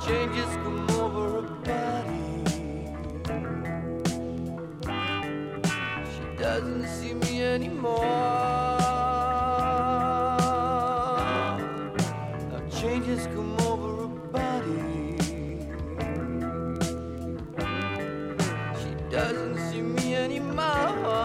changes come over her body. She doesn't see me anymore. Changes come over her body. She doesn't see me anymore.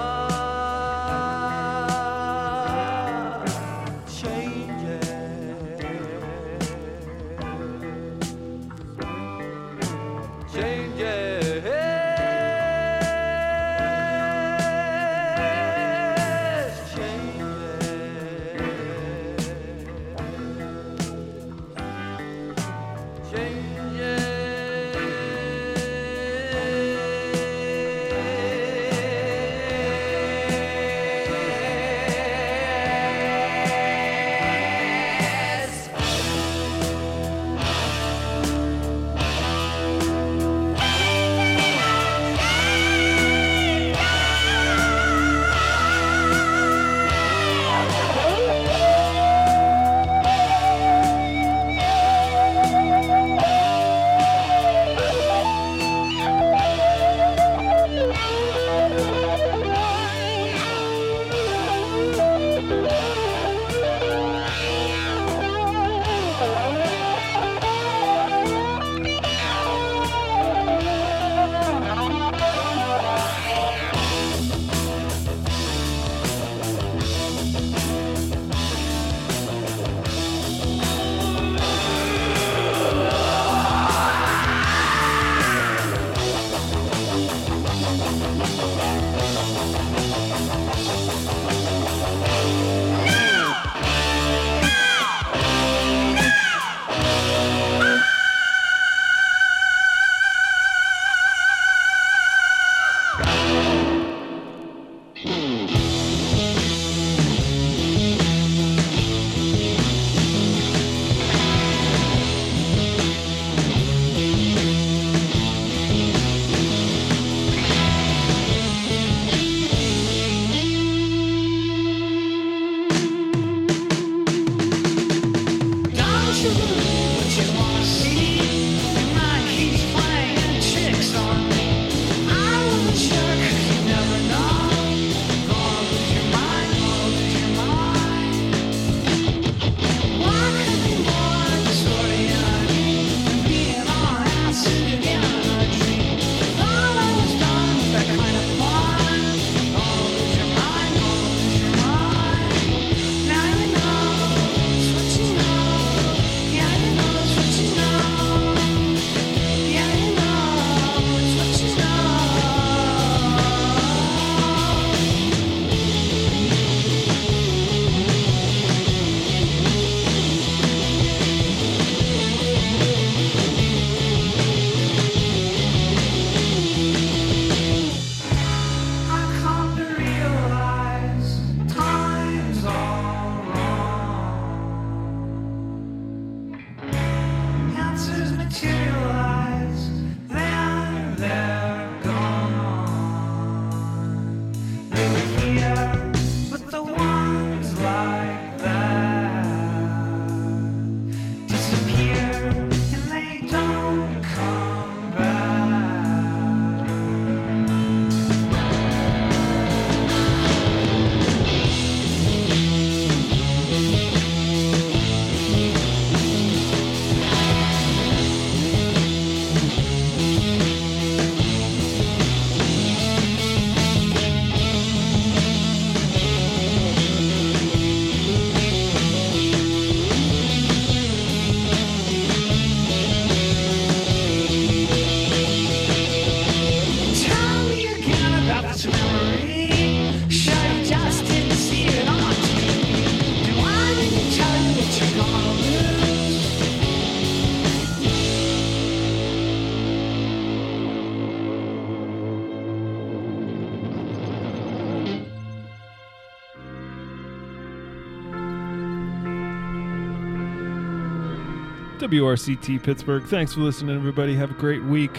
WRCT Pittsburgh. Thanks for listening, everybody. Have a great week.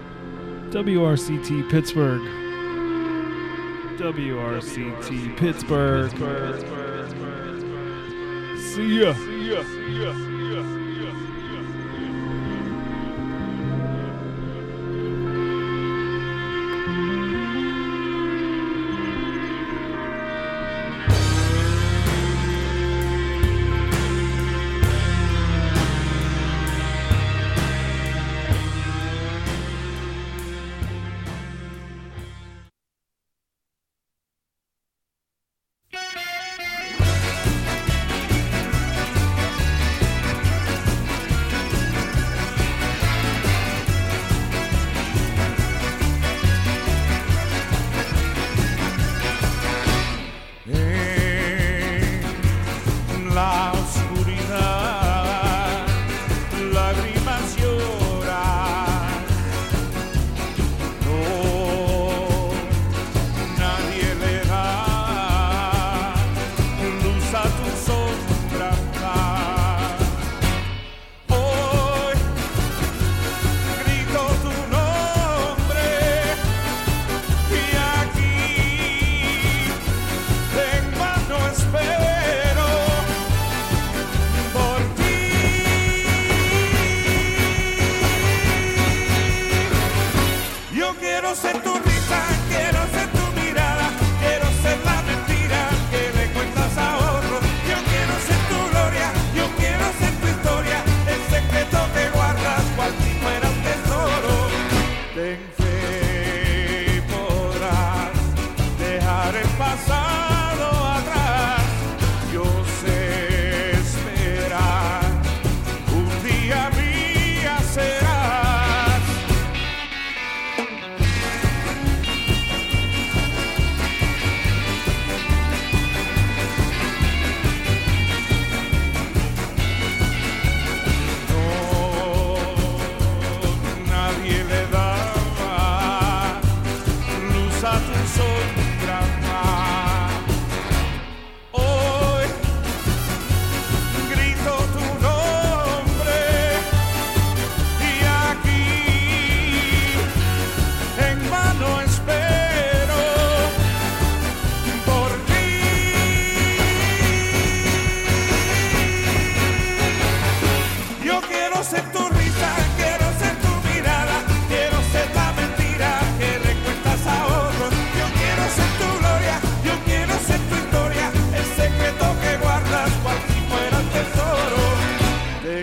WRCT Pittsburgh. WRCT Pittsburgh. See ya.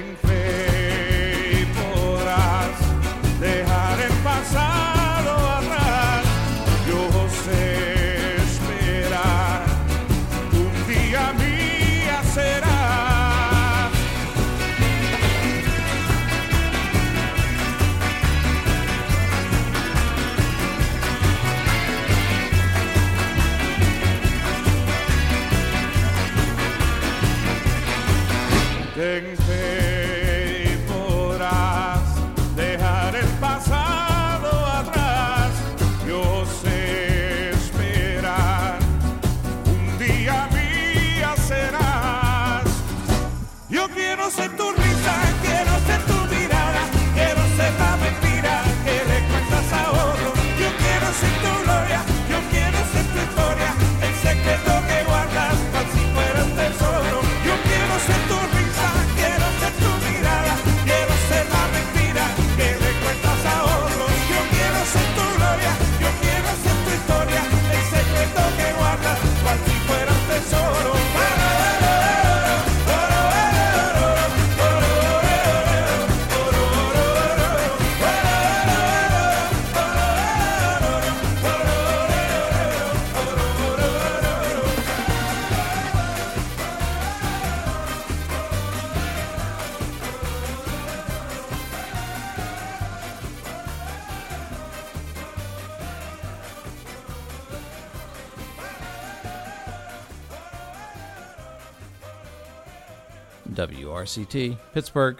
Ten fe y podrás dejar el pasado atrás. Yo sé esperar, un día mía será. Ten fe y podrás dejar el pasado atrás. Yo sé esperar, un día mía serás. Yo quiero ser tu risa, quiero ser tu mirada, quiero ser la mentira que le cuentas a otro. Yo quiero ser tu gloria, yo quiero ser tu historia, el secreto que guardas cual si fuera un tesoro. Yo quiero ser tu risa, quiero ser tu mirada, quiero ser la mentira que le cuentas a otros. Yo quiero ser tu gloria, yo quiero ser tu historia, el secreto que guardas cual si fuera un tesoro. WRCT, Pittsburgh.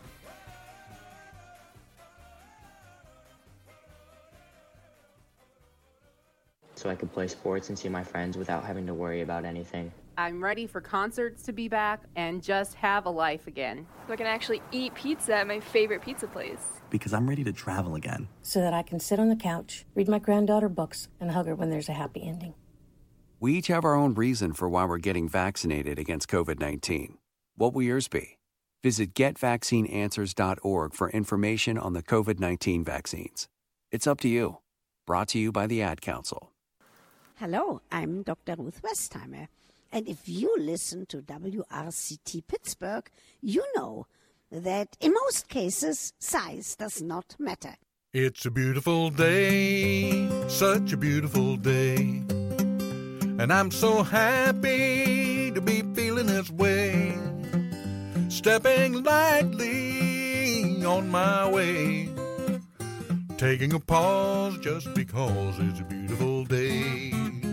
So I could play sports and see my friends without having to worry about anything. I'm ready for concerts to be back and just have a life again. So I can actually eat pizza at my favorite pizza place. Because I'm ready to travel again. So that I can sit on the couch, read my granddaughter books, and hug her when there's a happy ending. We each have our own reason for why we're getting vaccinated against COVID-19. What will yours be? Visit GetVaccineAnswers.org for information on the COVID-19 vaccines. It's up to you. Brought to you by the Ad Council. Hello, I'm Dr. Ruth Westheimer. And if you listen to WRCT Pittsburgh, you know that in most cases, size does not matter. It's a beautiful day, such a beautiful day. And I'm so happy to be feeling this way. Stepping lightly on my way. Taking a pause just because it's a beautiful day.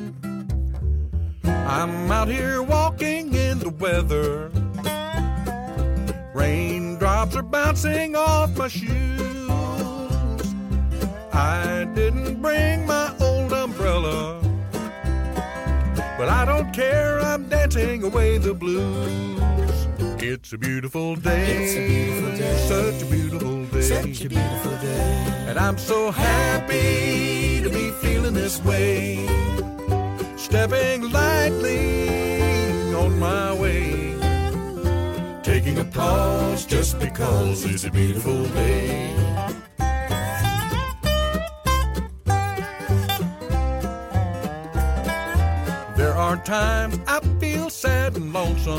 I'm out here walking in the weather. Raindrops are bouncing off my shoes. I didn't bring my old umbrella, but I don't care, I'm dancing away the blues. It's a beautiful day. It's a beautiful day. Such a beautiful day. Such a beautiful day. And I'm so happy to be feeling this way. Stepping lightly on my way. Taking a pause just because it's a beautiful day. There are times I feel sad and lonesome.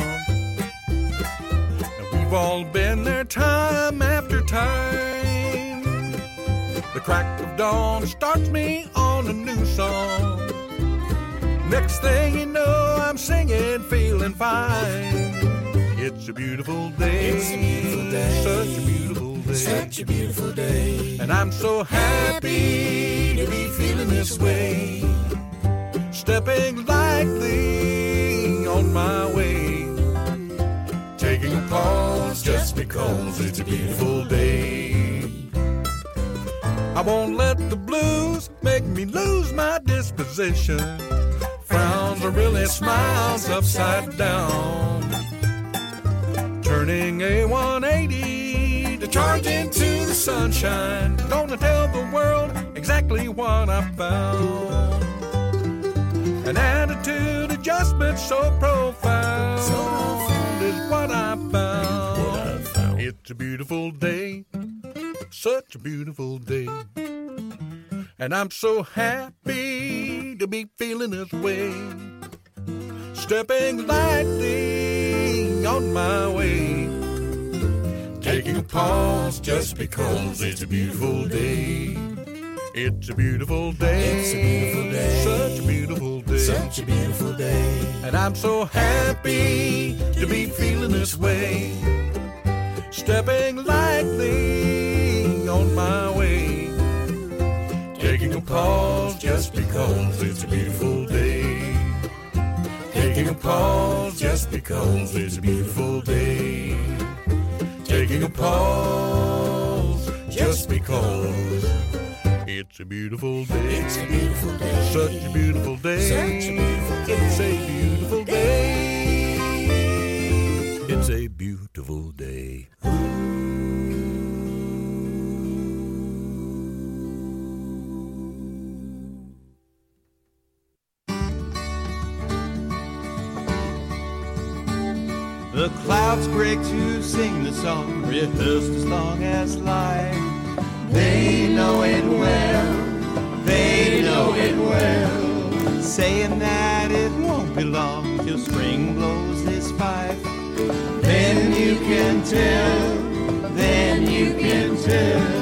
We've all been there time after time. The crack of dawn starts me on a new song. Next thing you know, I'm singing, feeling fine. It's a beautiful day. It's a beautiful day. Such a beautiful day. Such a beautiful day. And I'm so happy to be feeling this way. Stepping lightly on my way. Taking a pause just because it's a beautiful day. I won't let the blues make me lose my disposition. Frowns are really smiles upside down. Turning a 180 to charge into the sunshine. Gonna tell the world exactly what I found. An attitude adjustment so profound, is what I found. It's a beautiful day, such a beautiful day. And I'm so happy to be feeling this way. Stepping lightly on my way. Taking taking a pause just because it's a beautiful day. It's a beautiful day. It's a beautiful day. Such a beautiful day. Such a beautiful day. And I'm so happy to be feeling this way. Stepping lightly on my way. Taking a pause just because it's a beautiful day. Taking a pause just because it's a beautiful day. Taking a pause just because it's a beautiful day. It's a beautiful day. Such a beautiful day. Such a beautiful day. It's a beautiful day. It's a beautiful day. The clouds break to sing the song, rehearsed as long as life. They know it well, they know it well, saying that it won't be long till spring blows his fife. Then you can tell, then you can tell.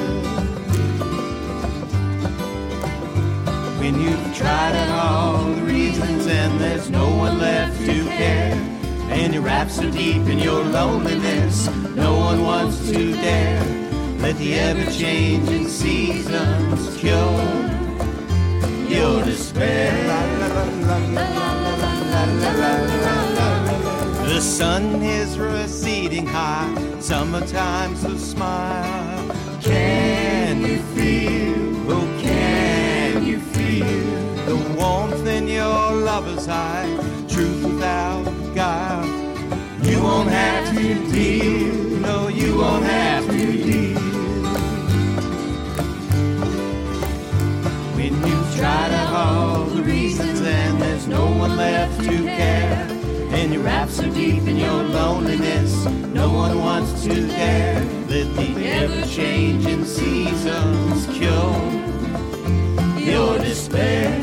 When you've tried out all the reasons and there's no one left to care, and you're wrapped so deep in your loneliness, no one wants to dare. Let the ever-changing seasons cure your despair. The sun is receding high, summertime's a smile. Can you feel, oh can you feel the warmth in your lover's eye, truth without guile? You won't have to deal, no you won't have to deal. When you've tried out all the reasons and there's no one left to care, and you're wrapped so deep in your loneliness, no one wants to dare. Let the ever-changing seasons cure your despair.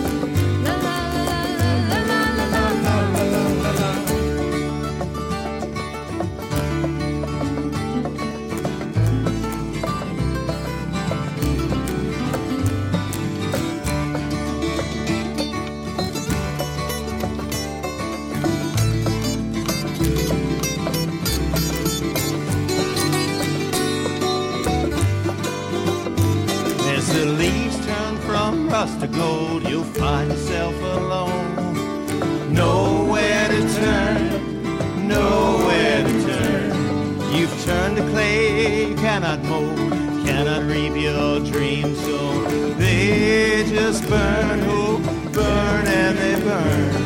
To gold, you'll find yourself alone. Nowhere to turn, nowhere to turn. You've turned to clay, you cannot mold, cannot reap your dreams, so they just burn, oh, burn and they burn.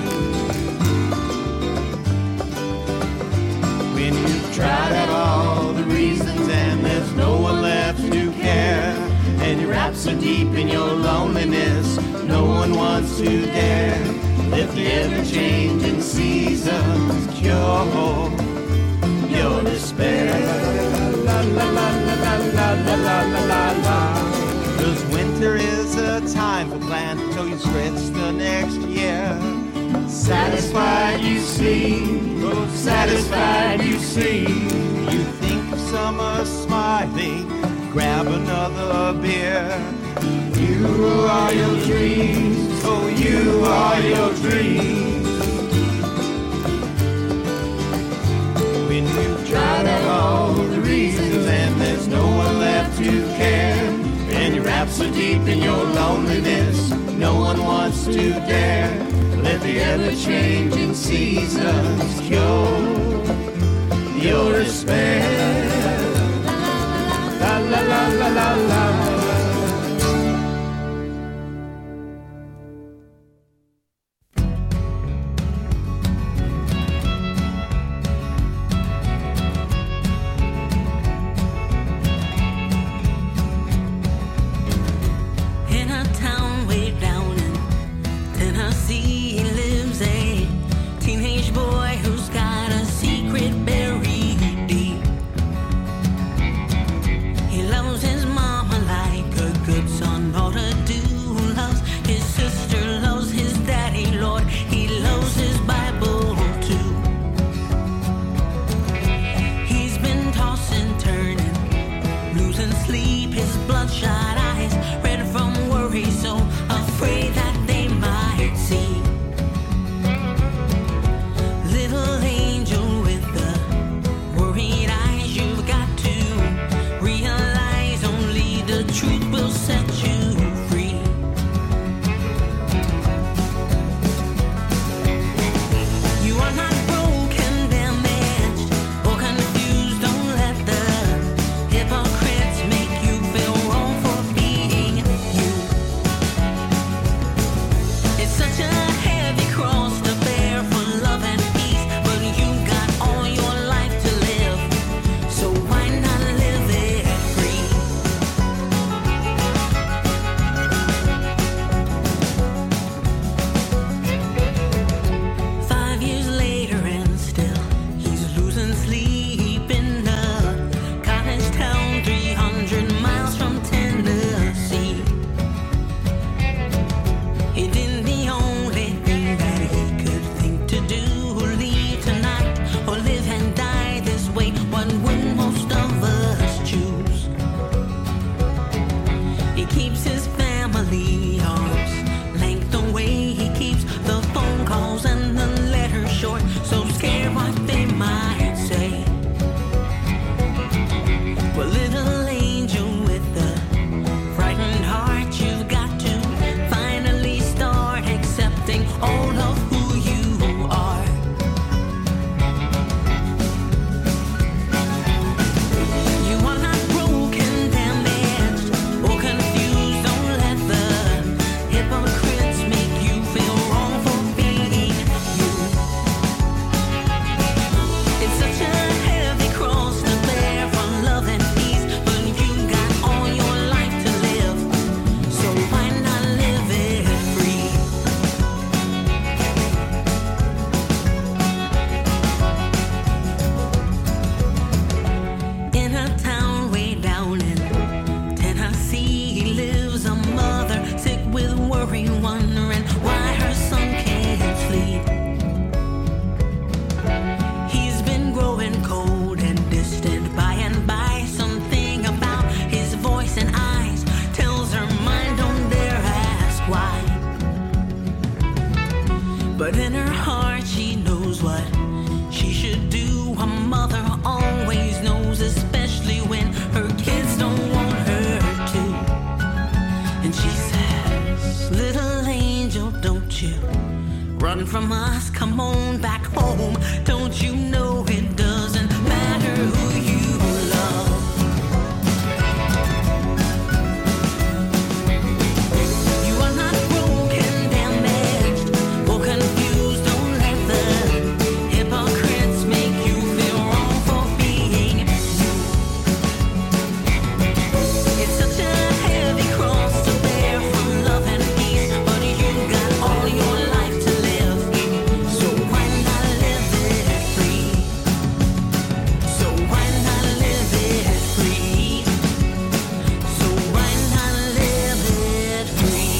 When you've tried out all the reasons and there's no one left to care, and you're wrapped so deep in your loneliness, no one wants to dare. Let the ever-changing seasons cure your despair. Cause winter is a time for planting till you stretch the next year. Satisfied you see, oh satisfied you see. You think of summer smiling, grab another beer. You are your dreams, oh you are your dreams. When you've tried out all the reasons and there's no one left to care, and you're wrapped so deep in your loneliness, no one wants to dare. Let the ever-changing seasons cure your despair. La la la la la la. In a town way down in Tennessee lives a teenage boy who's got a secret buried deep. from us. Come on back home. Don't you know it doesn't matter who you love? You are not broken, damaged, or confused. Don't let the hypocrites make you feel wrong for being you. It's such a heavy cross to bear from love and peace, but you got all your life to live. So why not live it free? So why not live it free? So why not live it free?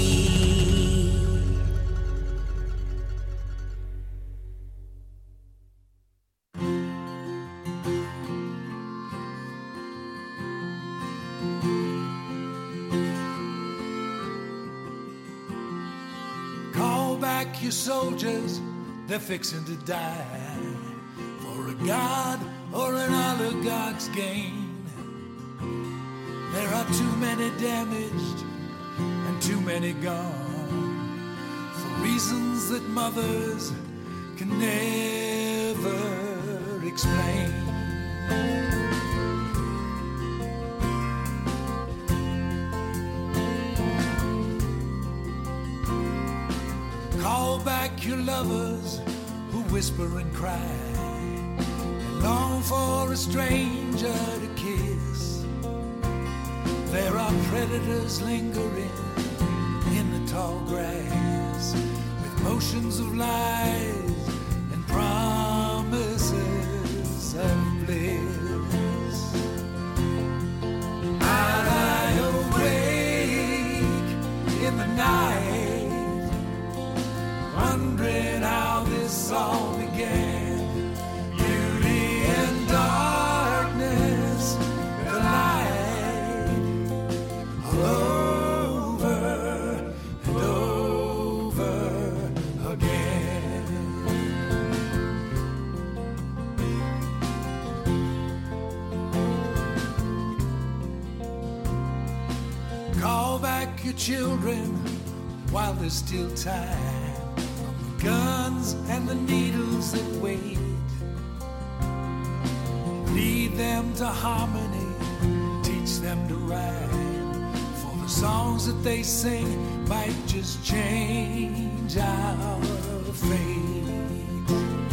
Call back your soldiers, they're fixing to die for a god or an oligarch's gain. There are too many damaged and too many gone for reasons that mothers can never explain. Call back your lovers who whisper and cry and long for a stranger to kiss. There are predators lingering in the tall grass with motions of lies and promises of bliss. I lie awake in the night, wondering how this all began. Beauty and darkness collide all over and over again. Call back your children while there's still time, from the guns and the needles that wait. Lead them to harmony, teach them to rhyme, for the songs that they sing might just change our fate.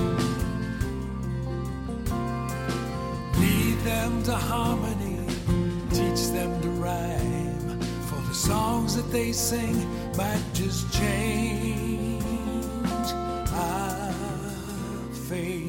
Lead them to harmony, teach them to rhyme, for the songs that they sing might just change our fate.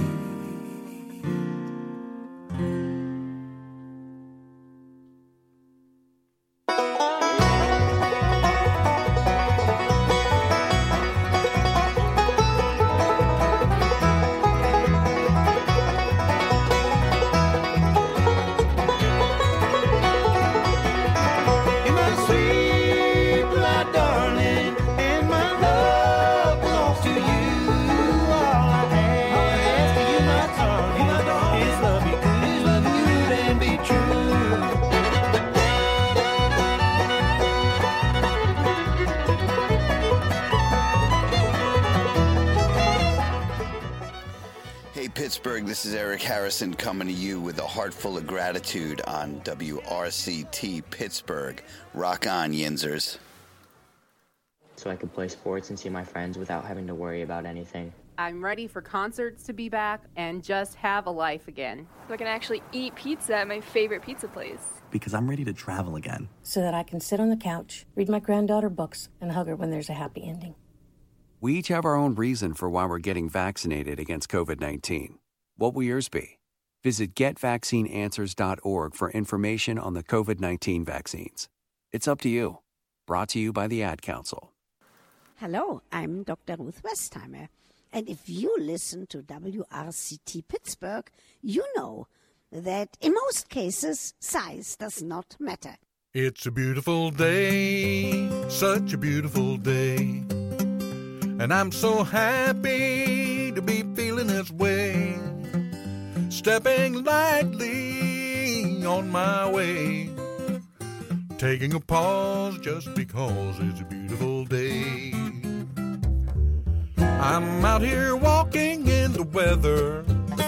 Pittsburgh, this is Eric Harrison coming to you with a heart full of gratitude on WRCT Pittsburgh. Rock on, Yinzers. So I could play sports and see my friends without having to worry about anything. I'm ready for concerts to be back and just have a life again. So I can actually eat pizza at my favorite pizza place. Because I'm ready to travel again. So that I can sit on the couch, read my granddaughter books, and hug her when there's a happy ending. We each have our own reason for why we're getting vaccinated against COVID-19. What will yours be? Visit GetVaccineAnswers.org for information on the COVID-19 vaccines. It's up to you. Brought to you by the Ad Council. Hello, I'm Dr. Ruth Westheimer. And if you listen to WRCT Pittsburgh, you know that in most cases, size does not matter. It's a beautiful day, such a beautiful day. And I'm so happy to be feeling this way. Stepping lightly on my way. Taking a pause just because it's a beautiful day. I'm out here walking in the weather.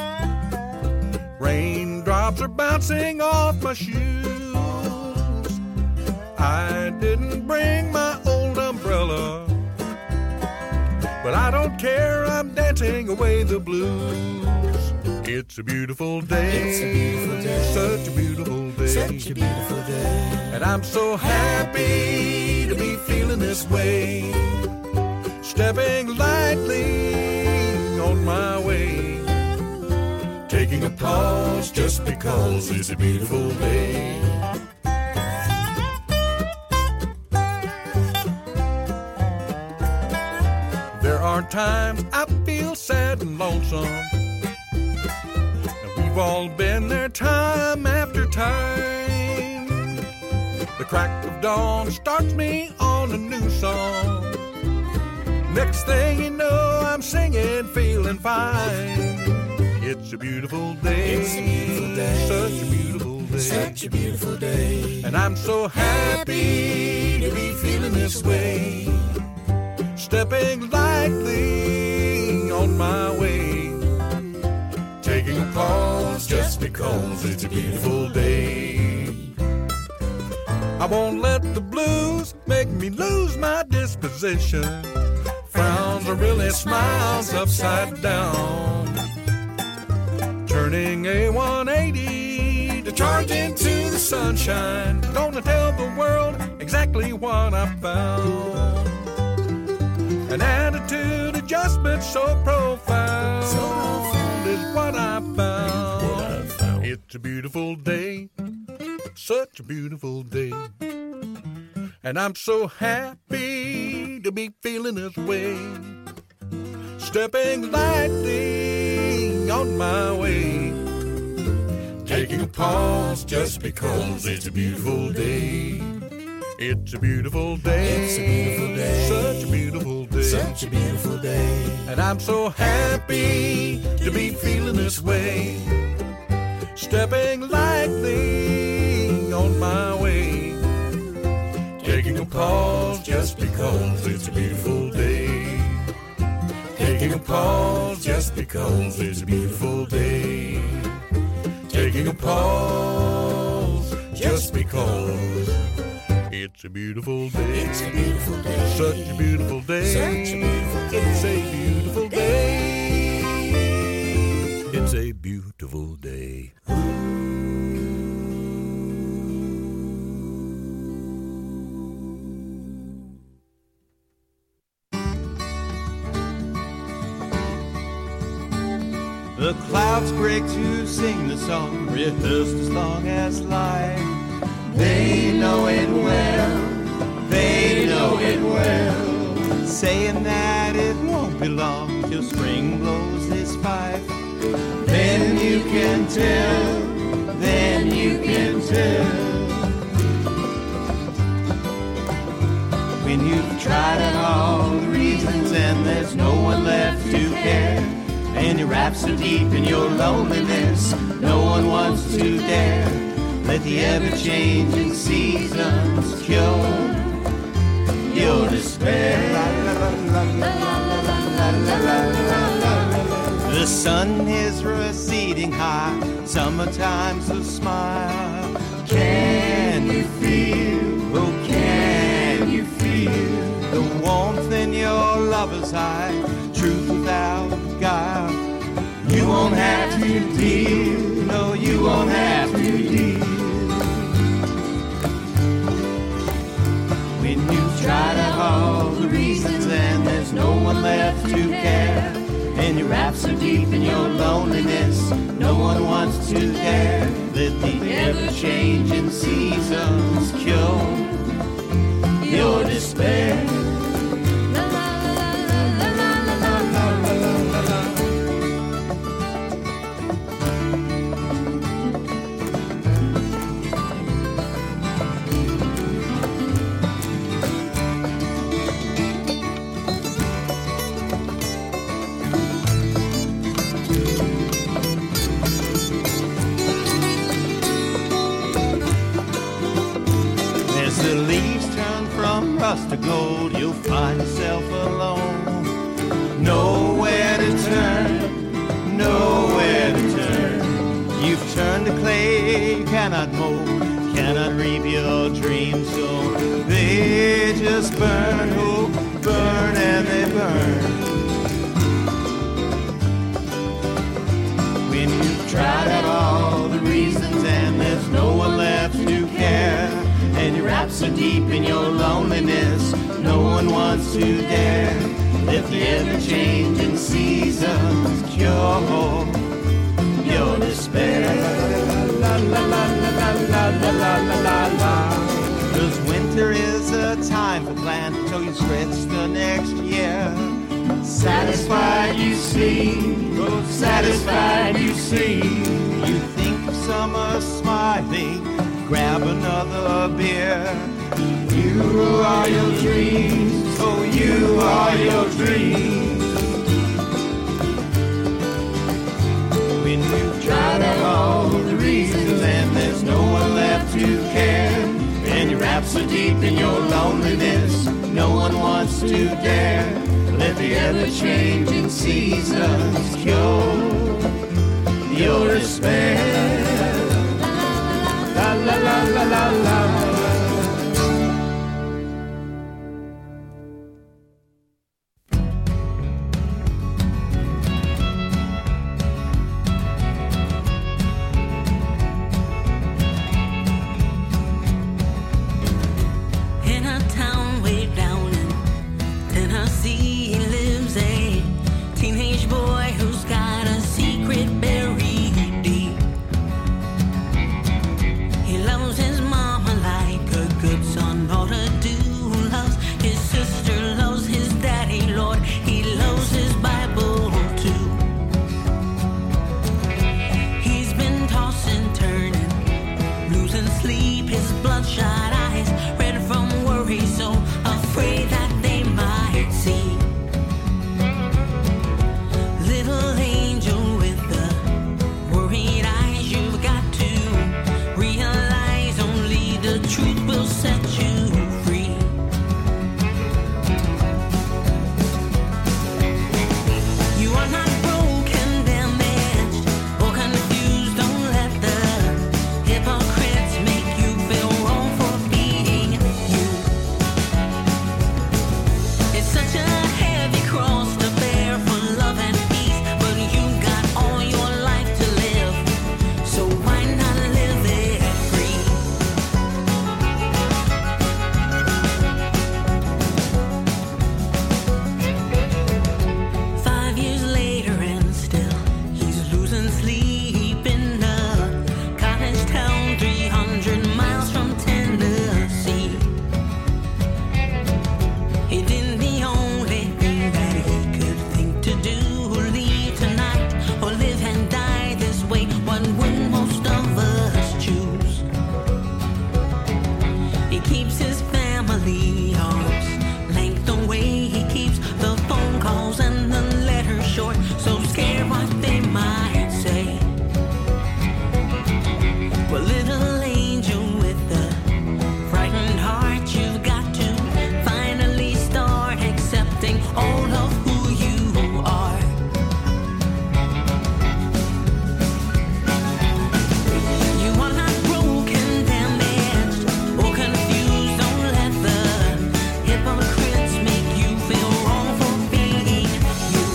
Raindrops are bouncing off my shoes. I didn't bring my old umbrella, but I don't care, I'm dancing away the blues. It's a beautiful day, It's a beautiful day. Such a beautiful day, Such a beautiful day. and I'm so happy to be feeling this way. Stepping lightly on my way, taking a pause just because it's a beautiful day. There are times I feel sad and lonesome, and we've all been there time after time. The crack of dawn starts me on a new song. Next thing you know, I'm singing, feeling fine. It's a beautiful day. It's a beautiful day. Such a beautiful day. Such a beautiful day. And I'm so happy to be feeling this way. Stepping lightly on my way, taking a pause just because it's a beautiful day. I won't let the blues make me lose my disposition. Frowns are really smiles upside down. Turning a 180 to charge into the sunshine. Gonna tell the world exactly what I found. An attitude adjustment so profound, is what I found. It's a beautiful day, such a beautiful day, and I'm so happy to be feeling this way. Stepping lightly on my way, taking a pause just because it's a beautiful day. It's a beautiful day. It's a beautiful day. Such a beautiful day. Such a beautiful day. And I'm so happy to be feeling this way. Stepping lightly on my way, taking a pause just because it's a beautiful day. Taking a pause just because it's a beautiful day. Taking a pause just because it's a beautiful day. It's a beautiful day. Such a beautiful day. Such a beautiful day. It's a beautiful day. It's a beautiful day. The clouds break to sing the song, rehearsed as long as life. They know it well, they know it well, saying that it won't be long till spring blows his fife. Then you can tell, then you can tell. When you've tried out all the reasons and there's no one left to care, and you're wrapped so deep in your loneliness, no one wants to dare let the ever-changing seasons cure your despair. The sun is receding high, summertime's a smile. Can you feel, oh can you feel the warmth in your lover's eye, truth without guile? You won't have to deal, no you won't have to deal. When you've tried out all the reasons and there's no one left to care, and you're wrapped so deep in your loneliness, no one wants to dare let the ever-changing seasons cure your despair. To gold, you'll find yourself alone. No clay, cannot mold, cannot reap your dreams. So they just burn, oh, burn and they burn. When you've tried out all the reasons and there's no one left to care, and your wrapped so deep in your loneliness, no one wants to dare. Let the ever-changing seasons cure your despair. La la la la la la la la la la. 'Cause winter is a time for planting till you stretch the next year. Satisfied you see, oh satisfied you see. You think of summer smiling, grab another beer. You are your dreams, oh you are your dreams. When you've tried out all the reasons and there's no one left to care, and you're wrapped so deep in your loneliness, no one wants to dare. Let the ever-changing seasons cure your despair. La la la la la la. In a town way down in Tennessee lives a teenage boy who's got a secret buried deep. He loves his mama like a good son ought to do. Loves his sister, loves his daddy, Lord. He loves his Bible too. He's been tossing, turning, losing sleep, his bloodshot eyes red from worry, so afraid that they might see. Little angel with the worried eyes, you've got to realize only the truth will set you free. You are not broken, damaged, or confused. Don't let the hypocrites make you feel wrong for being you. It's such a heavy cross to bear for love and peace, but you got all your life to live, so why not live it free? 5 years later and still he's losing sleep in a cottage town 300 miles from Tennessee. He did the only thing that he could think to do, leave tonight or live and die this way. What would most of us choose? He keeps his family arms length away. He keeps the phone calls and the letters short, so scared what they might say. Well, little angel with the frightened heart, you've got to finally start accepting all of who you are. You are not broken, damaged, or confused. Don't let the hypocrites make you feel wrong for being you.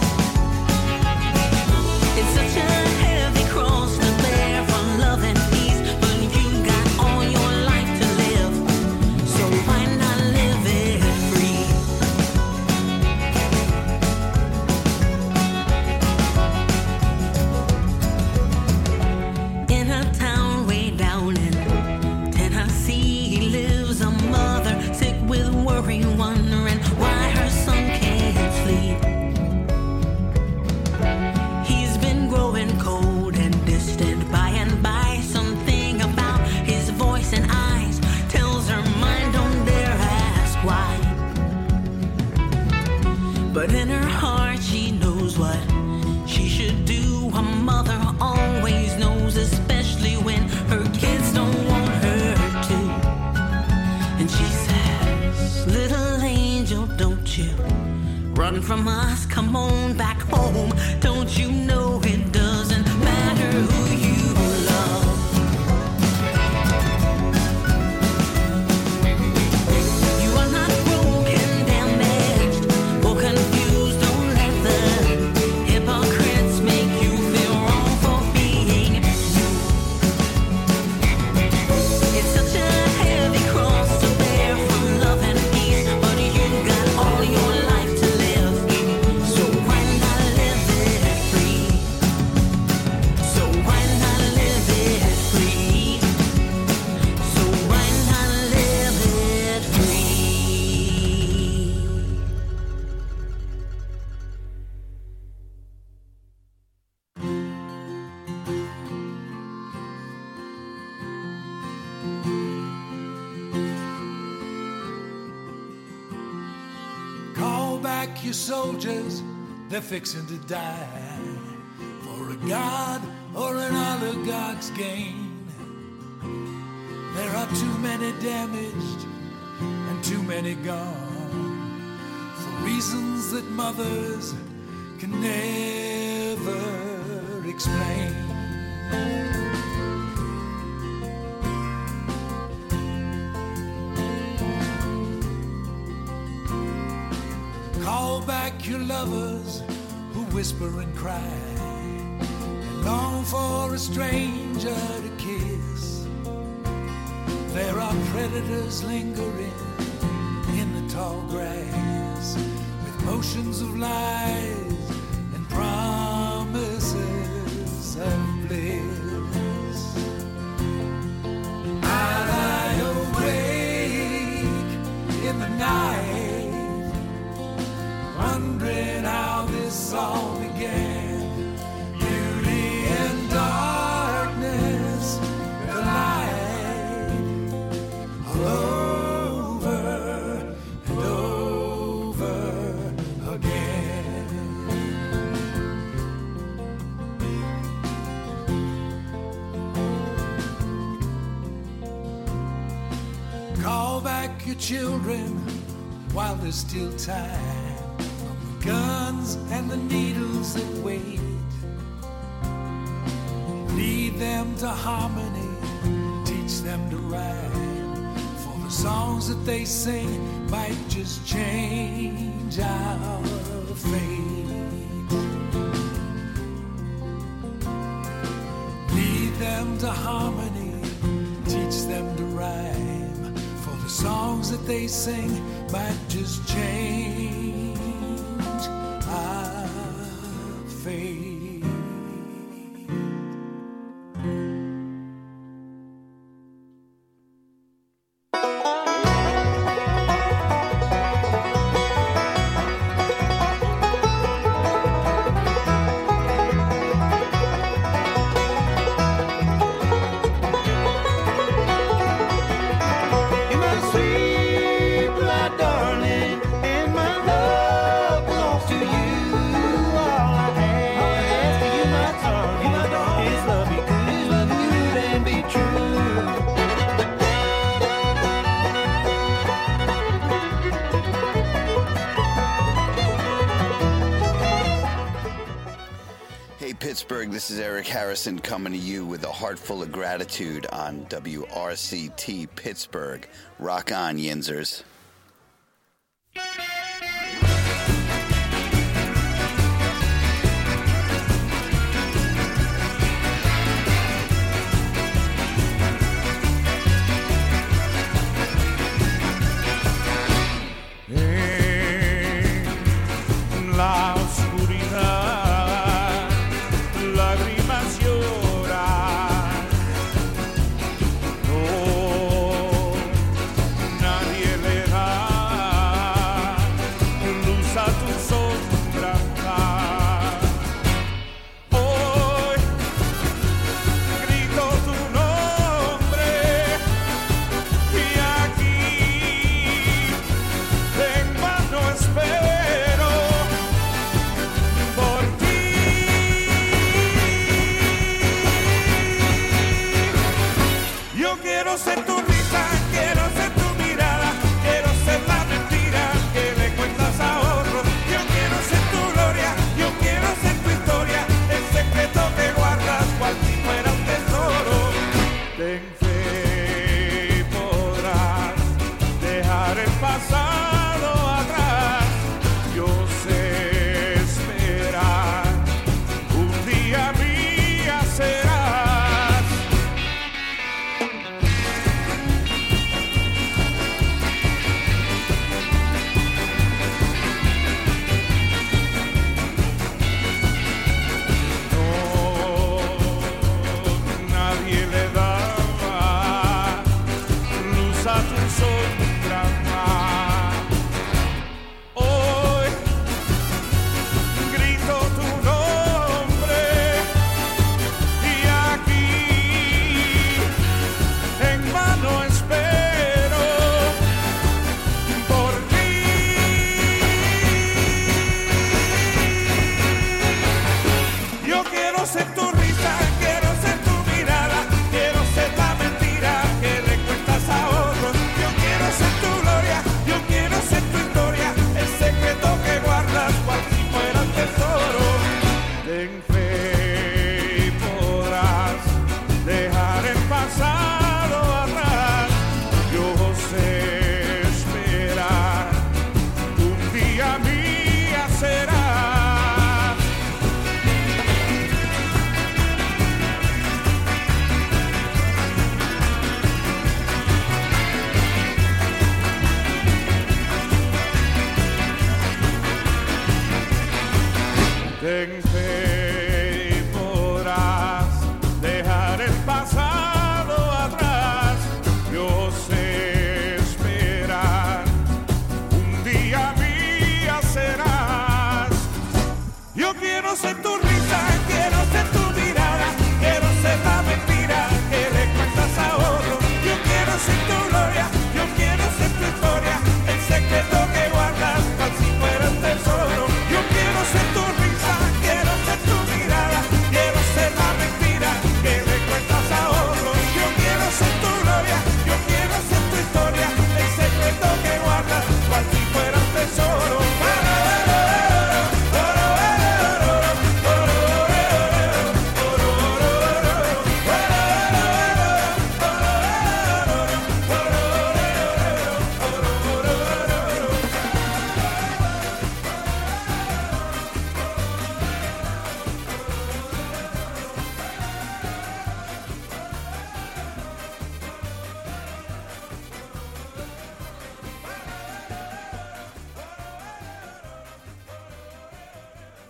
It's such a heavy cross to bear for love and peace, but you got all your life to live, so why not live it free? In a town way down in Tennessee lives a mother sick with worry, wondering why her son can't sleep. He's been growing cold and distant by and by. Something about his voice and eyes tells her mind don't dare ask why. But in her heart she knows what she should do. A mother always knows, especially when her kids don't want her to. And she says, little angel, don't you run from us, come on back home. Don't you know it doesn't matter who you love? your soldiers, they're fixing to die for a god or an oligarch's gain. There are too many damaged and too many gone for reasons that mothers can never explain. Call back your lovers who whisper and cry and long for a stranger to kiss. There are predators lingering in the tall grass with motions of lies and promises of bliss. I lie awake in the night, wondering how this all began. Beauty and darkness collide all over and over again. Call back your children while there's still time, from the guns and the needles that wait. Lead them to harmony, teach them to rhyme, for the songs that they sing might just change our fate. Lead them to harmony, teach them to rhyme, for the songs that they sing might just change our fate. Pittsburgh, this is Eric Harrison coming to you with a heart full of gratitude on WRCT Pittsburgh. Rock on, Yinzers. La oscuridad, lágrimas lloran. No, nadie le da luz a tu sombra. Hoy grito tu nombre y aquí en vano espero por ti. Yo quiero ser tu risa, quiero ser tu mirada, quiero ser la mentira que le cuentas a otros. Yo quiero ser tu gloria, yo quiero ser tu historia, el secreto que guardas cual si fuera un tesoro. Ten fe, podrás dejar el pasado atrás. Yo sé esperar, un día mía serás. Nadie le daba luz a tu sombra más.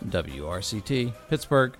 WRCT, Pittsburgh.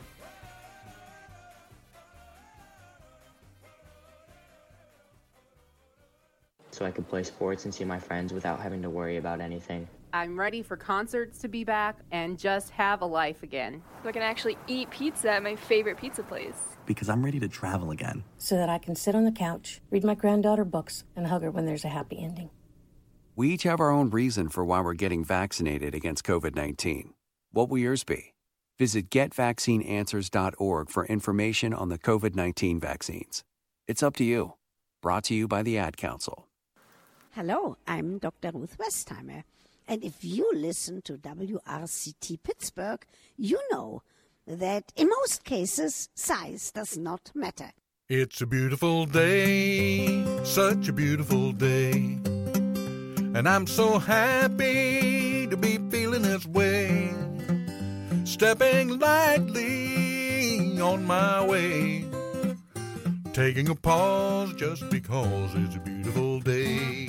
So I could play sports and see my friends without having to worry about anything. I'm ready for concerts to be back and just have a life again. So I can actually eat pizza at my favorite pizza place. Because I'm ready to travel again. So that I can sit on the couch, read my granddaughter books, and hug her when there's a happy ending. We each have our own reason for why we're getting vaccinated against COVID-19. What will yours be? Visit GetVaccineAnswers.org for information on the COVID-19 vaccines. It's up to you. Brought to you by the Ad Council. Hello, I'm Dr. Ruth Westheimer. And if you listen to WRCT Pittsburgh, you know that in most cases, size does not matter. It's a beautiful day, such a beautiful day. And I'm so happy to be feeling this way. Stepping lightly on my way. Taking a pause just because it's a beautiful day.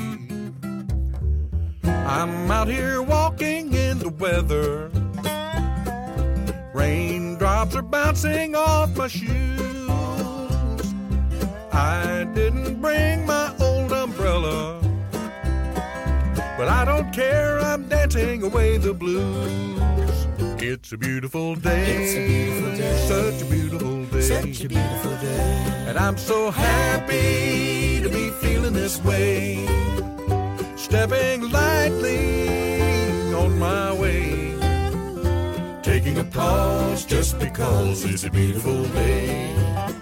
I'm out here walking in the weather. Raindrops are bouncing off my shoes. I didn't bring my old umbrella, but I don't care, I'm dancing away the blues. It's a beautiful day, it's a beautiful day, such a beautiful day, such a beautiful day. And I'm so happy to be feeling this way. Stepping lightly on my way. Taking a pause just because it's a beautiful day.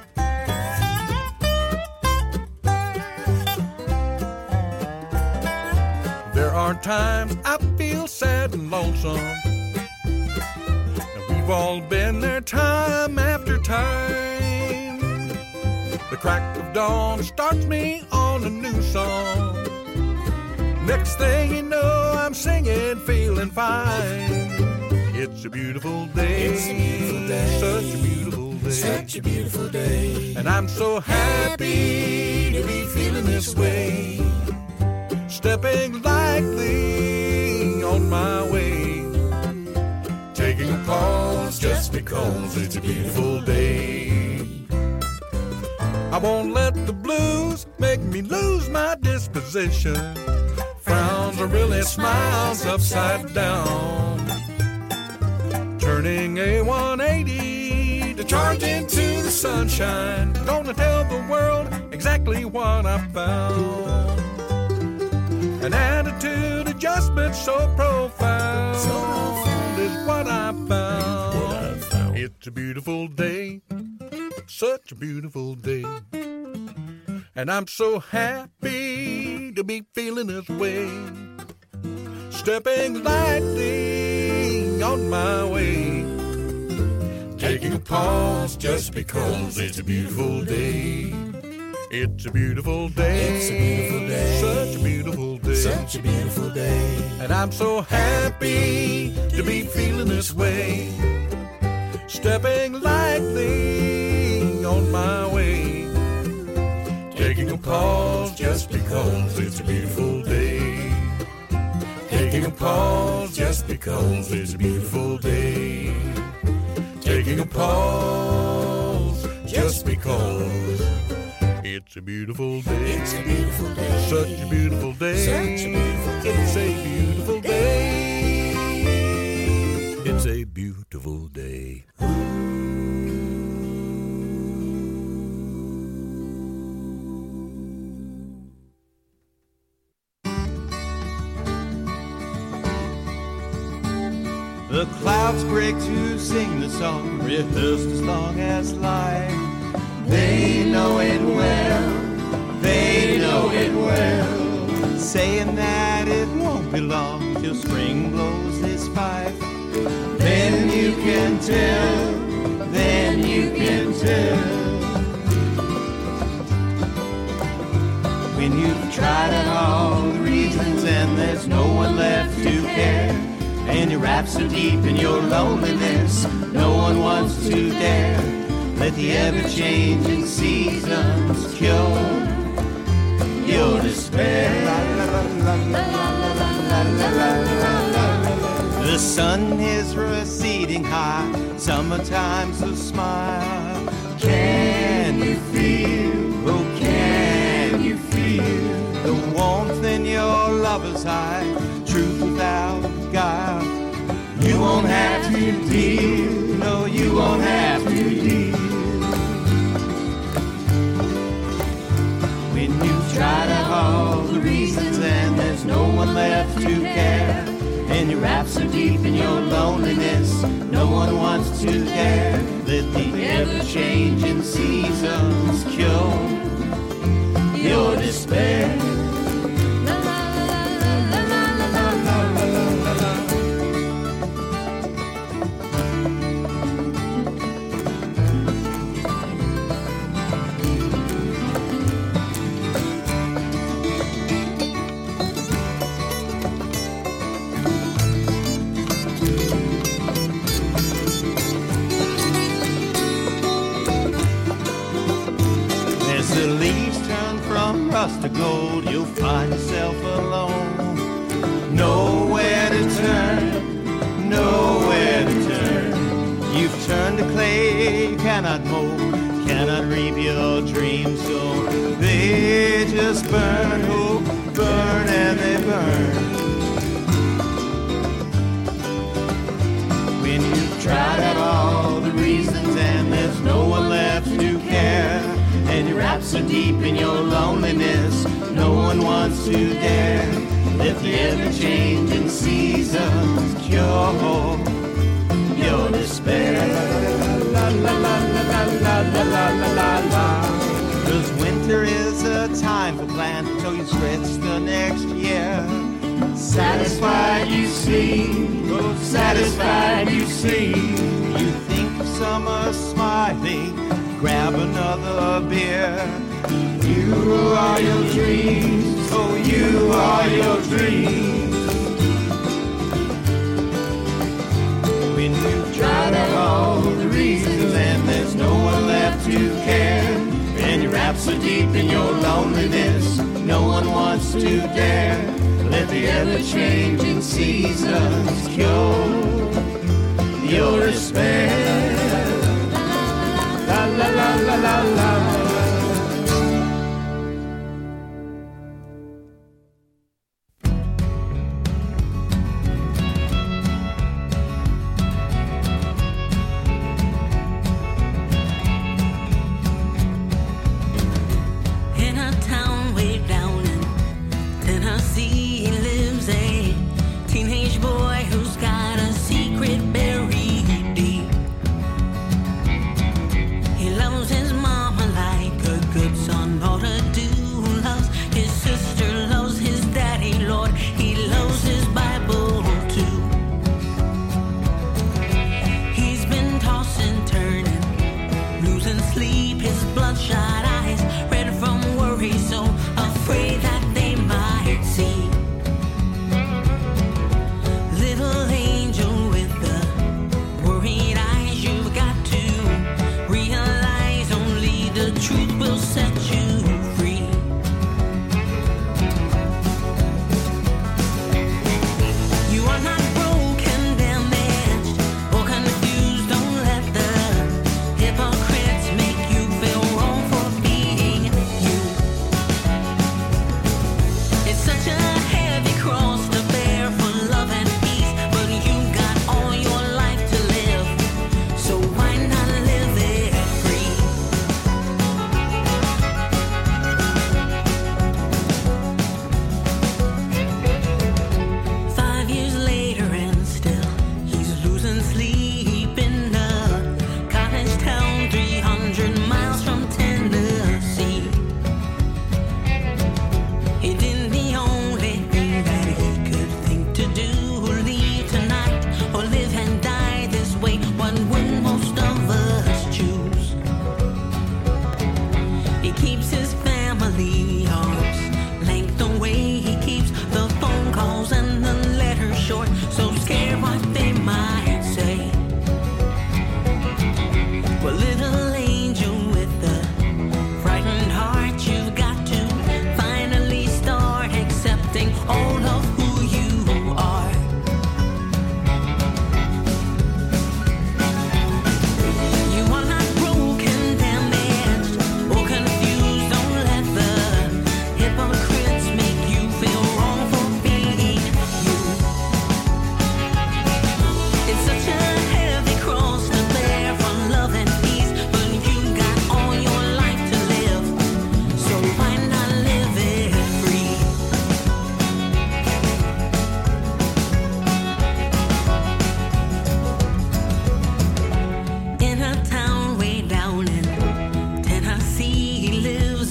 There are times I feel sad and lonesome. And we've all been there time after time. The crack of dawn starts me on a new song. Next thing you know, I'm singing, feeling fine. It's a beautiful day, it's a beautiful day, such a beautiful day, such a beautiful day. And I'm so happy to be feeling this way. Stepping lightly on my way. Taking a pause just because it's a beautiful day. I won't let the blues make me lose my disposition. Frowns are really smiles upside down. Turning a 180 to charge into the sunshine. Gonna tell the world exactly what I found. An attitude adjustment so profound, is what I found. It's a beautiful day, such a beautiful day. And I'm so happy to be feeling this way. Stepping lightly on my way. Taking a pause just because it's a beautiful day. It's a beautiful day. It's a beautiful day. Such a beautiful day. Such a beautiful day. And I'm so happy to be feeling this way. Stepping lightly on my way. Taking a pause just because it's a beautiful day. Taking a pause just because it's a beautiful day. Taking a pause just because it's a beautiful day. It's a beautiful day. Such a beautiful day. Such a beautiful day. It's a beautiful day. It's a beautiful day. The clouds break to sing the song, rehearsed as long as life. They know it well, they know it well, saying that it won't be long till spring blows his pipe. Then you can tell, then you can tell. When you've tried out all the reasons and there's no one left to care, and your wraps so deep in your loneliness, no one wants to dare let the ever-changing seasons cure your despair. The sun is receding high, summertime's a smile. Can you feel, oh can you feel the warmth in your lover's eye, truth without guile? You won't have to deal, no you won't have to deal. When you've tried out all the reasons and there's no one left to care, and your wrapped so deep in your loneliness, no one wants to dare. Let the ever-changing seasons cure your despair. To gold, you'll find yourself alone. Nowhere to turn, nowhere to turn. You've turned to clay, you cannot mold, cannot reap your dreams, so they just burn, oh, burn and they burn. When you've tried out all the reasons and there's no one left to care, and you're wrapped so deep in your loneliness, no one wants to dare. Let the ever-changing seasons cure your despair. La la la la la la la la la la. 'Cause winter is a time for plans until you stretch the next year. Satisfied you see, oh satisfied you see. You think of summer smiling, grab another beer. You are your dreams, oh you are your dreams. When you've tried out all the reasons and there's no one left to care, and you're wrapped so deep in your loneliness, no one wants to dare. Let the ever-changing seasons cure your despair. La la la la la la. In a town way down in Tennessee lives a teenage boy who's got a secret buried deep. He loves his mom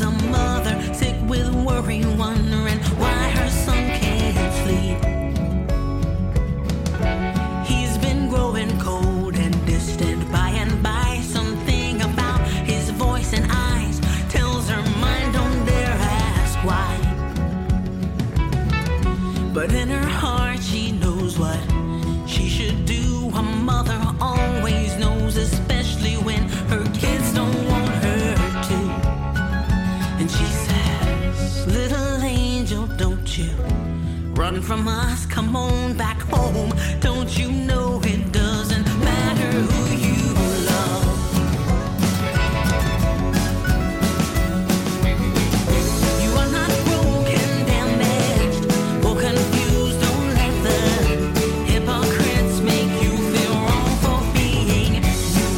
a mother sick with worry, wondering why her son can't sleep. He's been growing cold and distant by and by. Something about his voice and eyes tells her mind don't dare ask why. But in her heart she knows what she should do. A mother always knows, especially when her kids don't want her to. And she says, little angel, don't you run from us, come on back home. Don't you know it doesn't matter who you love. You are not broken, damaged, or confused. Don't let the hypocrites make you feel wrong for being you.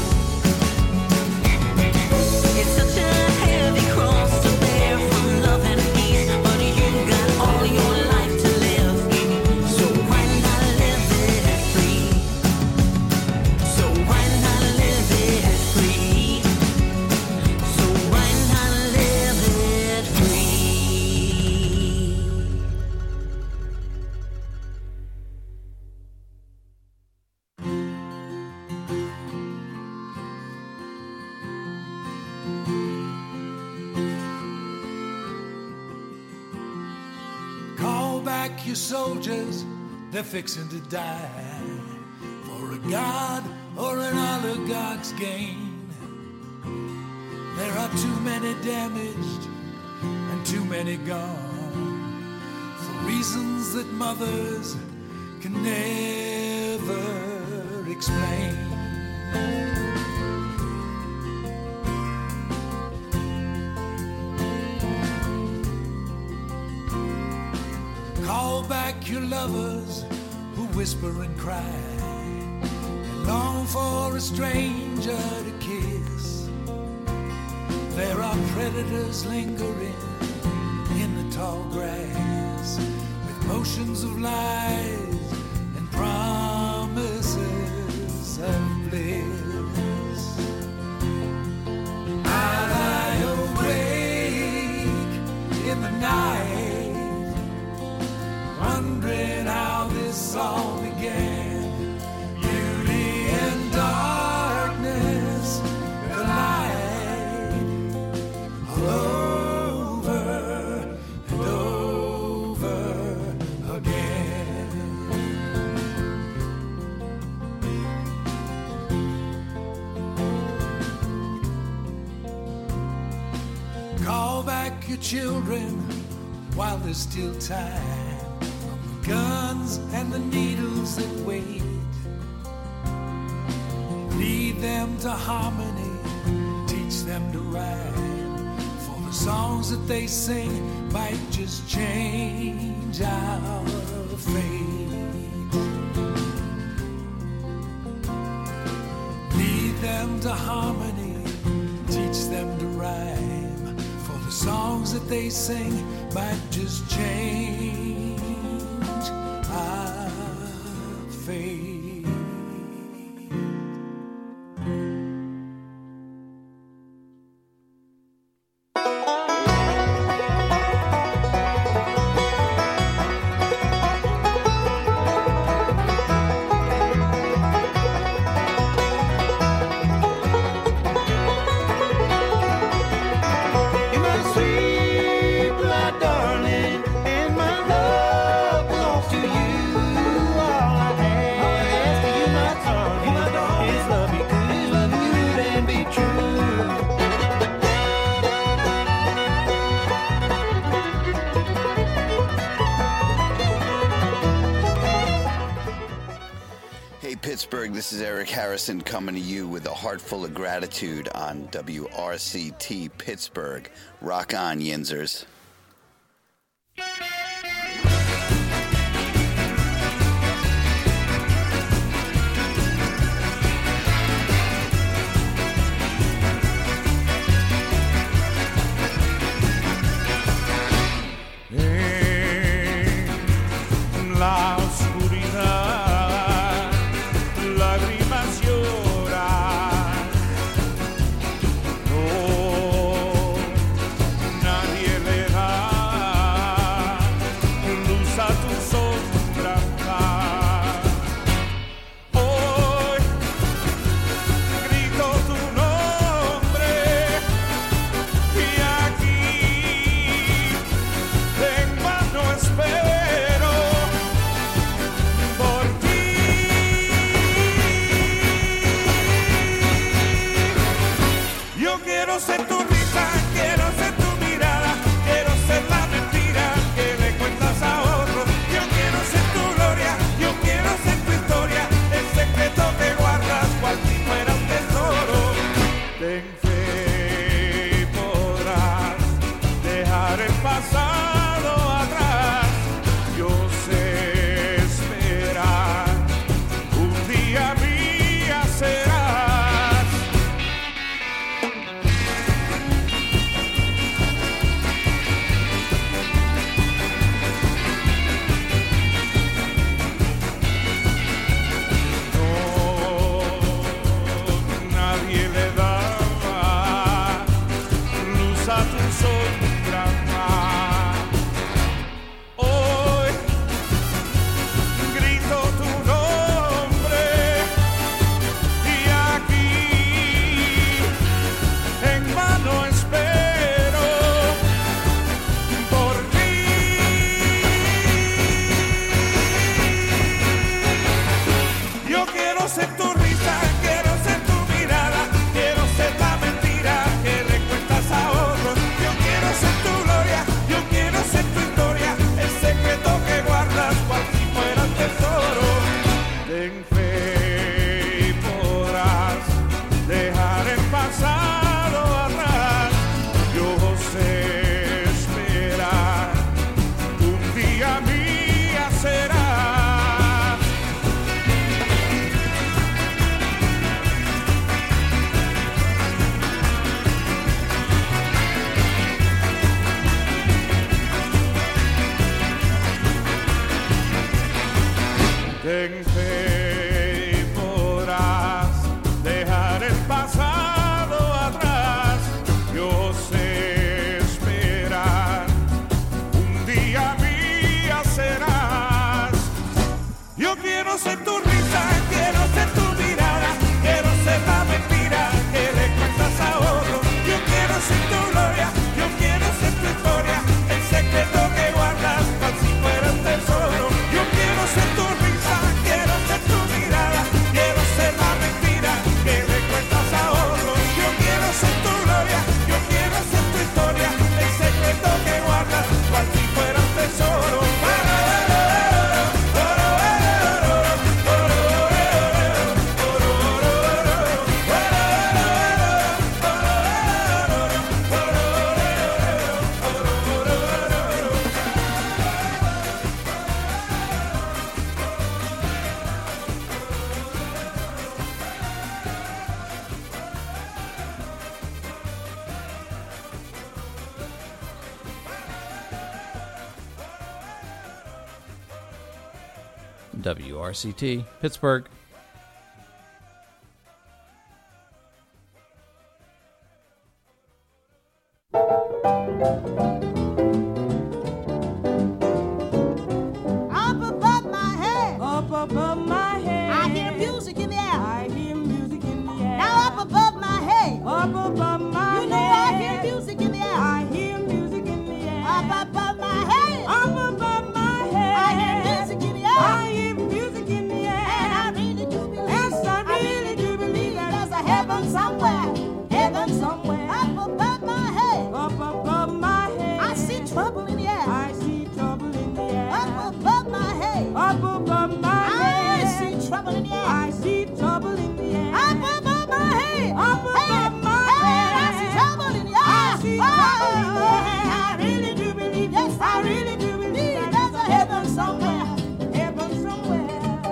It's such a heavy cross to bear from love and peace, but you got all your life to live. So why not live it free? So why not live it free? So why not live it free? Call back your soldiers, they're fixing to die for a god or an oligarch's gain. There are too many damaged and too many gone for reasons that mothers can never explain. Call back your lovers who whisper and cry and long for a stranger to kiss. There are predators lingering in the tall grass with motions of lies and promises of bliss. I lie awake in the night, wondering how this all began. Beauty and darkness collide all over and over again. Call back your children while there's still time. Guns and the needles that wait, lead them to harmony, teach them to rhyme, for the songs that they sing might just change our fate. Lead them to harmony, teach them to rhyme, for the songs that they sing might just change our fate. You're my sweet blood, darling, and my love belongs to you. All I ask of you, my darling, is love you good and be true. Hey Pittsburgh, this is Eric Harrison coming to you with a heart full of gratitude on WRCT Pittsburgh. Rock on, Yinzers. En la oscuridad, lágrimas lloran. No, dejar el pasado atrás. Yo sé esperar, un día mía serás. No, nadie le daba luz a tu sombra más. Hoy grito tu nombre y aquí en vano espero por ti. Yo quiero ser tu risa, quiero ser tu mirada, quiero ser la mentira que le cuentas a otros. Yo quiero ser tu gloria, yo quiero ser tu historia, el secreto que guardas cual si fuera un tesoro. Ten fe y podrás dejar el pasado atrás. Yo sé esperar, un día mía serás. Ten fe y podrás dejar el pasado atrás. Yo sé esperar, un día mía serás. Yo quiero ser tu risa, quiero ser tu mirada, quiero ser la mentira que le cuentas a otros. Yo quiero ser tu gloria, yo quiero ser tu historia, el secreto que guardas cual si fuera un tesoro. Yo quiero ser tu risa, quiero ser tu mirada, quiero ser la mentira que le cuentas a otros. Yo quiero ser tu gloria, yo quiero ser tu historia, el secreto que guardas cual si fuera un tesoro. WRCT, Pittsburgh. Up above my head. Up above my head. I hear music in the air. I hear music in the air. Now up above my head. Up above my head. You know I hear music in the air. I hear music in the air. Up above my head. Up above my head. I hear music in the air. I hear music in the air. And I really do believe. Yes, I really do believe there's a heaven somewhere. Heaven somewhere. Up above my head. Up above my head. I see trouble in the air. I see trouble in the air. Up above my head. Up above my head. I see trouble in the air. I see trouble in the air. Up above my head. Up above my head. I see trouble in the air. I see trouble in the air. I really do believe. Yes, I really do believe there's a heaven somewhere. Heaven somewhere.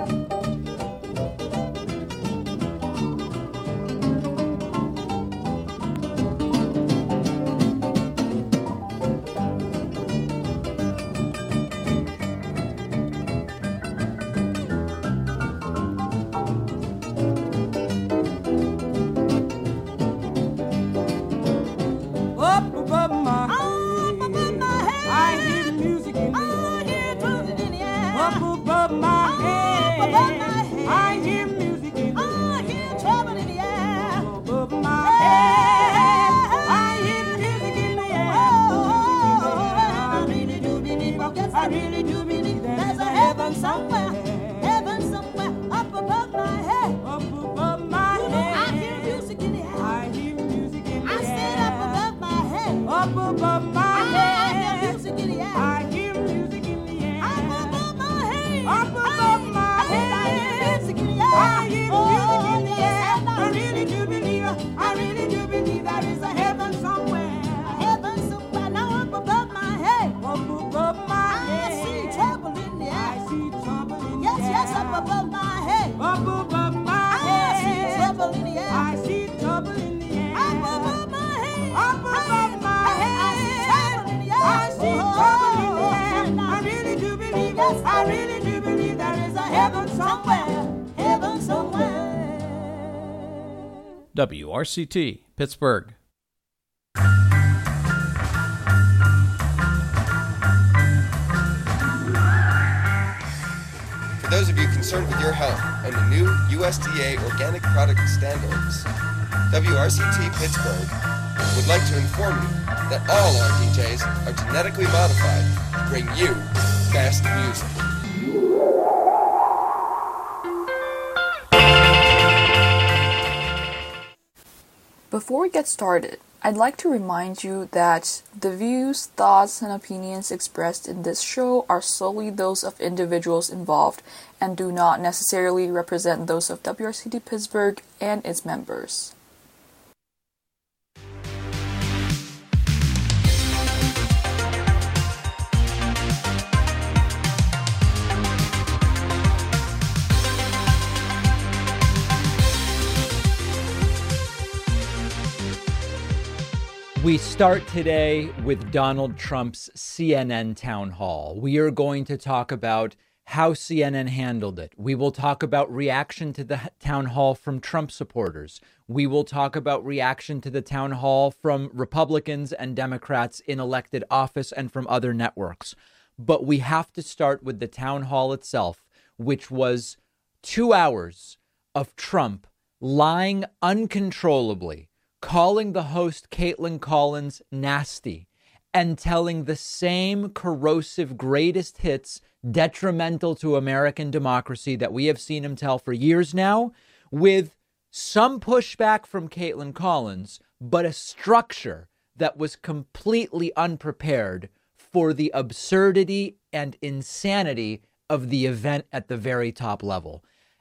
Up above my head. I hear music in the air. Up above my head. I hear music in the air. I hear trouble in the air. Above my head. I hear music in the air. I really do believe. I really do believe there's a heaven somewhere. Heaven somewhere. Up above my head. Up above my head. I hear music in the air. I hear music in the air. I said up above my head. Up above my head. I hear music in the air. I hear music in the air. Up above my head. Up above my head. I hear music in the air. I hear music in the air. I really do believe. I really do believe there is a heaven somewhere. A heaven somewhere. Now up above my Yes, I really do believe there is a heaven somewhere. Heaven somewhere. WRCT, Pittsburgh. For those of you concerned with your health and the new USDA organic product standards, WRCT Pittsburgh would like to inform you that all our DJs are genetically modified to bring you best music. Before we get started, I'd like to remind you that the views, thoughts, and opinions expressed in this show are solely those of individuals involved and do not necessarily represent those of WRCT Pittsburgh and its members. We start today with Donald Trump's CNN town hall. We are going to talk about how CNN handled it. We will talk about reaction to the town hall from Trump supporters. We will talk about reaction to the town hall from Republicans and Democrats in elected office and from other networks. But we have to start with the town hall itself, which was 2 hours of Trump lying uncontrollably, calling the host Caitlin Collins nasty, and telling the same corrosive greatest hits detrimental to American democracy that we have seen him tell for years now, with some pushback from Caitlin Collins, but a structure that was completely unprepared for the absurdity and insanity of the event at the very top level.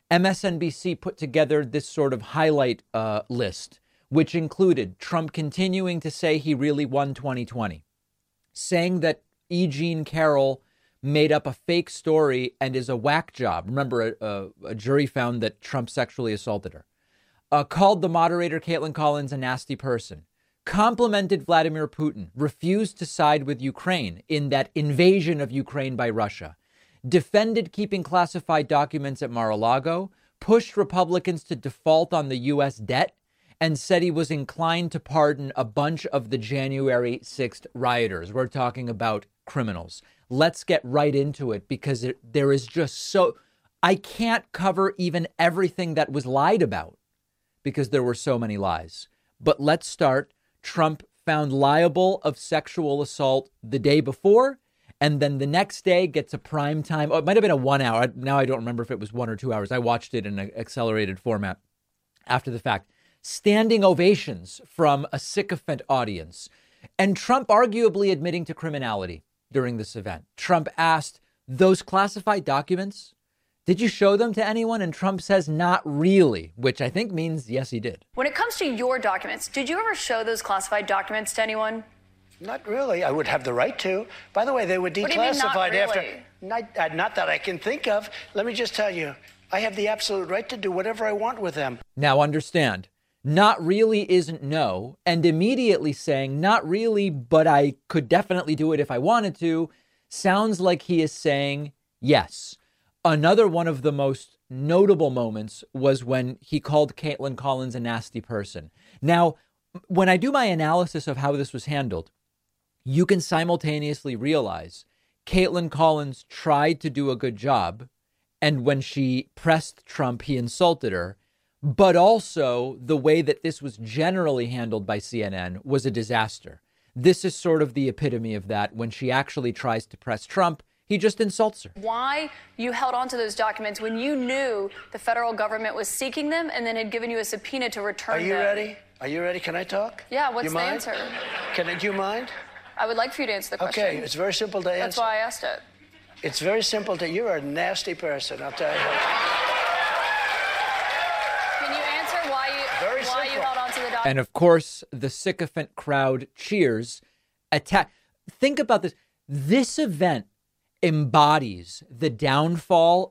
MSNBC put together this sort of highlight list, which included Trump continuing to say he really won 2020, saying that E. Jean Carroll made up a fake story and is a whack job. Remember, a jury found that Trump sexually assaulted her. Called the moderator Caitlin Collins a nasty person. Complimented Vladimir Putin. Refused to side with Ukraine in that invasion of Ukraine by Russia. Defended keeping classified documents at Mar-a-Lago. Pushed Republicans to default on the U.S. debt. And said he was inclined to pardon a bunch of the January 6th rioters. We're talking about criminals. Let's get right into it because there is just so... I can't cover even everything that was lied about because there were so many lies. But let's start. Trump found liable of sexual assault the day before, and then the next day gets a prime time. Oh, it might have been a 1 hour. Now I don't remember if it was 1 or 2 hours. I watched it in an accelerated format after the fact. Standing ovations from a sycophant audience, and Trump arguably admitting to criminality during this event. Trump asked, those classified documents, did you show them to anyone? And Trump says, not really, which I think means yes, he did. When it comes to your documents, did you ever show those classified documents to anyone? Not really. I would have the right to. By the way, they were declassified What do you mean, not really? after. Not that I can think of. Let me just tell you, I have the absolute right to do whatever I want with them. Now understand. Not really isn't no, and immediately saying not really, but I could definitely do it if I wanted to, sounds like he is saying yes. Another one of the most notable moments was when he called Caitlin Collins a nasty person. Now, when I do my analysis of how this was handled, you can simultaneously realize Caitlin Collins tried to do a good job, and when she pressed Trump, he insulted her. But also the way that this was generally handled by CNN was a disaster. This is sort of the epitome of that. When she actually tries to press Trump, he just insults her. Why you held on to those documents when you knew the federal government was seeking them and then had given you a subpoena to return them? Are you ready? Are you ready? Can I talk? Yeah, what's you the mind? answer? Do you mind? I would like for you to answer the question. Okay, it's very simple to answer. That's why I asked it. It's very simple to... You're a nasty person, I'll tell you. Can you answer why you held on to the documents? And of course, the sycophant crowd cheers. Think about this. This event embodies the downfall